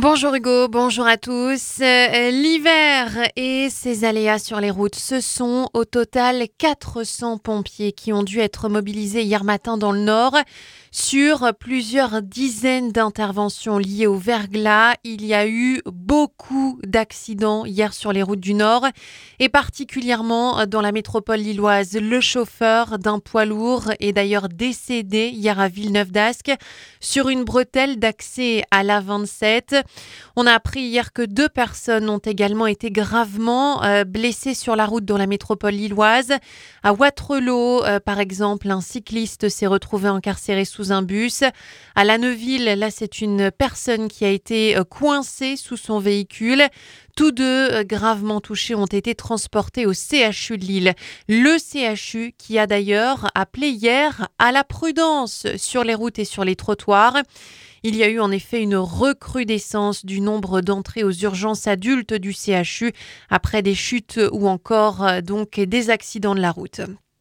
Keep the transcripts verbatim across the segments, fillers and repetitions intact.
Bonjour Hugo, bonjour à tous. Euh, L'hiver et ses aléas sur les routes, ce sont au total quatre cents pompiers qui ont dû être mobilisés hier matin dans le Nord. Sur plusieurs dizaines d'interventions liées au verglas, il y a eu beaucoup d'accidents hier sur les routes du Nord et particulièrement dans la métropole lilloise. Le chauffeur d'un poids lourd est d'ailleurs décédé hier à Villeneuve-d'Ascq sur une bretelle d'accès à l'A vingt-sept. On a appris hier que deux personnes ont également été gravement euh, blessées sur la route dans la métropole lilloise. À Wattrelos, euh, par exemple, un cycliste s'est retrouvé incarcéré sous un bus. À La Neuville, là, c'est une personne qui a été euh, coincée sous son véhicule. Tous deux, euh, gravement touchés, ont été transportés au C H U de Lille. Le C H U qui a d'ailleurs appelé hier à la prudence sur les routes et sur les trottoirs. Il y a eu en effet une recrudescence du nombre d'entrées aux urgences adultes du C H U après des chutes ou encore euh, donc des accidents de la route.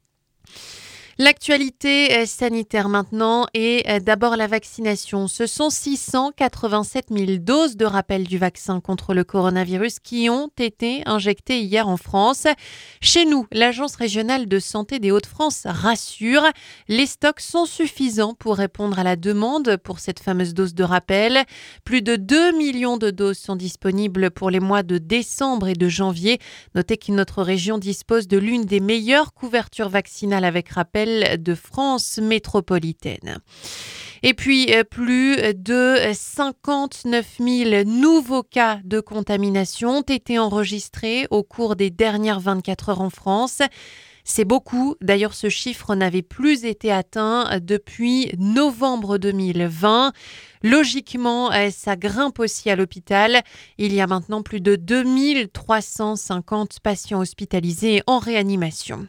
L'actualité sanitaire maintenant et d'abord la vaccination. Ce sont six cent quatre-vingt-sept mille doses de rappel du vaccin contre le coronavirus qui ont été injectées hier en France. Chez nous, l'Agence régionale de santé des Hauts-de-France rassure, les stocks sont suffisants pour répondre à la demande pour cette fameuse dose de rappel. Plus de deux millions de doses sont disponibles pour les mois de décembre et de janvier. Notez que notre région dispose de l'une des meilleures couvertures vaccinales avec rappel de France métropolitaine. Et puis, plus de cinquante-neuf mille nouveaux cas de contamination ont été enregistrés au cours des dernières vingt-quatre heures en France. C'est beaucoup. D'ailleurs, ce chiffre n'avait plus été atteint depuis novembre deux mille vingt. Logiquement, ça grimpe aussi à l'hôpital. Il y a maintenant plus de deux mille trois cent cinquante patients hospitalisés en réanimation.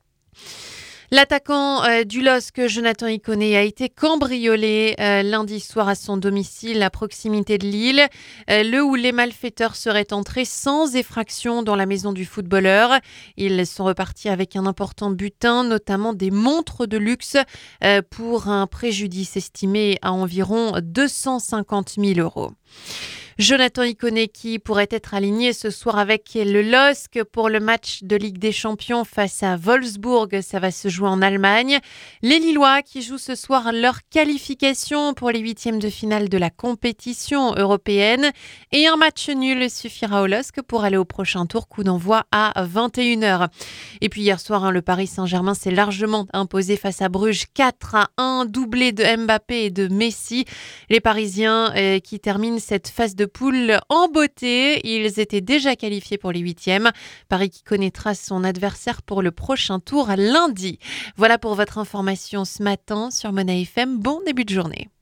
L'attaquant euh, du L O S C, Jonathan Iconé, a été cambriolé euh, lundi soir à son domicile à proximité de Lille, euh, le où les malfaiteurs seraient entrés sans effraction dans la maison du footballeur. Ils sont repartis avec un important butin, notamment des montres de luxe, euh, pour un préjudice estimé à environ deux cent cinquante mille euros. Jonathan Iconé qui pourrait être aligné ce soir avec le L O S C pour le match de Ligue des Champions face à Wolfsburg. Ça va se jouer en Allemagne. Les Lillois qui jouent ce soir leur qualification pour les huitièmes de finale de la compétition européenne. Et un match nul suffira au L O S C pour aller au prochain tour. Coup d'envoi à vingt et une heures. Et puis hier soir, hein, le Paris Saint-Germain s'est largement imposé face à Bruges quatre à un, doublé de Mbappé et de Messi. Les Parisiens euh, qui terminent cette phase de poule en beauté. Ils étaient déjà qualifiés pour les huitièmes. Paris qui connaîtra son adversaire pour le prochain tour lundi. Voilà pour votre information ce matin sur Mona F M. Bon début de journée.